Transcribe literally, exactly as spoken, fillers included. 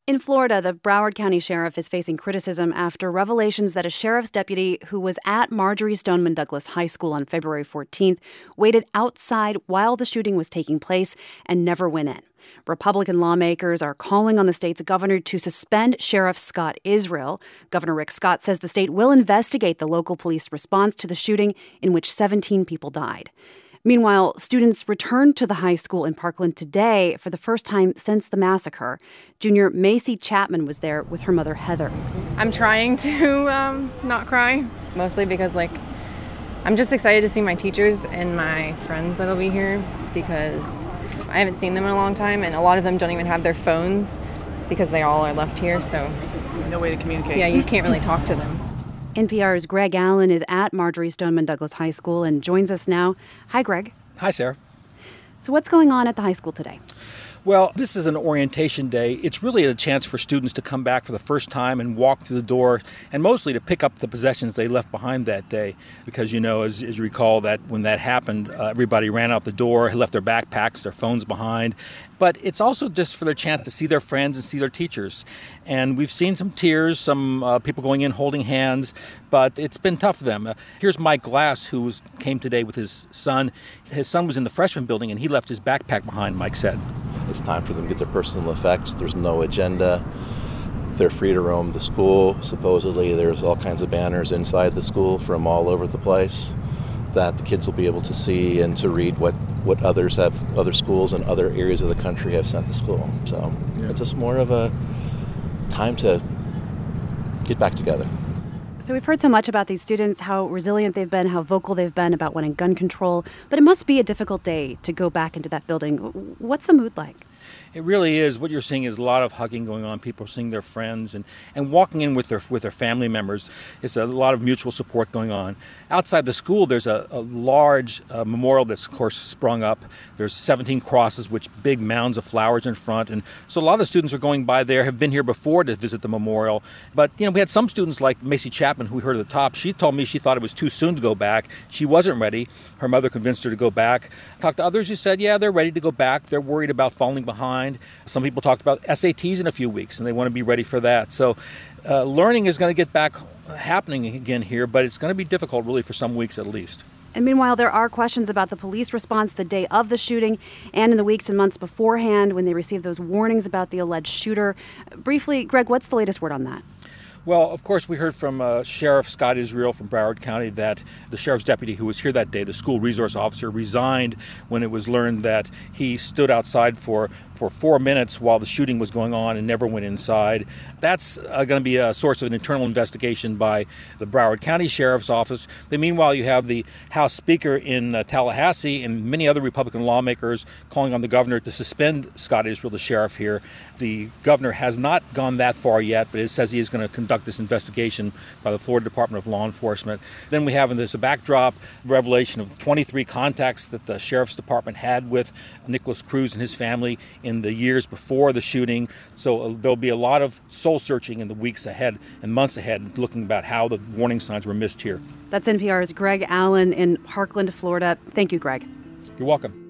In Florida, the Broward County Sheriff is facing criticism after revelations that a sheriff's deputy who was at Marjory Stoneman Douglas High School on February fourteenth waited outside while the shooting was taking place and never went in. Republican lawmakers are calling on the state's governor to suspend Sheriff Scott Israel. Governor Rick Scott says the state will investigate the local police response to the shooting in which seventeen people died. Meanwhile, students returned to the high school in Parkland today for the first time since the massacre. Junior Macy Chapman was there with her mother, Heather. I'm trying to um, not cry, mostly because, like, I'm just excited to see my teachers and my friends that'll be here because I haven't seen them in a long time, and a lot of them don't even have their phones because they all are left here, so... No way to communicate. Yeah, you can't really talk to them. N P R's Greg Allen is at Marjory Stoneman Douglas High School and joins us now. Hi, Greg. Hi, Sarah. So what's going on at the high school today? Well, this is an orientation day. It's really a chance for students to come back for the first time and walk through the door, and mostly to pick up the possessions they left behind that day. Because, you know, as, as you recall, that when that happened, uh, everybody ran out the door, left their backpacks, their phones behind. But it's also just for their chance to see their friends and see their teachers. And we've seen some tears, some uh, people going in holding hands, but it's been tough for them. Uh, here's Mike Glass, who was, came today with his son. His son was in the freshman building, and he left his backpack behind, Mike said. It's time for them to get their personal effects. There's no agenda. They're free to roam the school. Supposedly, there's all kinds of banners inside the school from all over the place that the kids will be able to see and to read what, what others have, other schools and other areas of the country have sent to school. So yeah. It's just more of a time to get back together. So we've heard so much about these students, how resilient they've been, how vocal they've been about wanting gun control. But it must be a difficult day to go back into that building. What's the mood like? It really is. What you're seeing is a lot of hugging going on. People seeing their friends and, and walking in with their with their family members. It's a lot of mutual support going on. Outside the school, there's a, a large uh, memorial that's, of course, sprung up. There's seventeen crosses, which big mounds of flowers in front. And so a lot of the students are going by there, have been here before to visit the memorial. But, you know, we had some students like Macy Chapman, who we heard at the top. She told me she thought it was too soon to go back. She wasn't ready. Her mother convinced her to go back. I talked to others who said, yeah, they're ready to go back. They're worried about falling behind. Some people talked about S A Ts in a few weeks, and they want to be ready for that. So uh, learning is going to get back happening again here, but it's going to be difficult really for some weeks at least. And meanwhile, there are questions about the police response the day of the shooting and in the weeks and months beforehand when they received those warnings about the alleged shooter. Briefly, Greg, what's the latest word on that? Well, of course, we heard from uh, Sheriff Scott Israel from Broward County that the sheriff's deputy who was here that day, the school resource officer, resigned when it was learned that he stood outside for, for four minutes while the shooting was going on and never went inside. That's uh, going to be a source of an internal investigation by the Broward County Sheriff's Office. But meanwhile, you have the House Speaker in uh, Tallahassee and many other Republican lawmakers calling on the governor to suspend Scott Israel, the sheriff here. The governor has not gone that far yet, but it says he is going to conduct this investigation by the Florida Department of Law Enforcement. Then we have in this a backdrop revelation of twenty-three contacts that the Sheriff's Department had with Nikolas Cruz and his family in the years before the shooting. So uh, there'll be a lot of soul searching in the weeks ahead and months ahead, looking about how the warning signs were missed here. That's N P R's Greg Allen in Parkland, Florida. Thank you, Greg. You're welcome.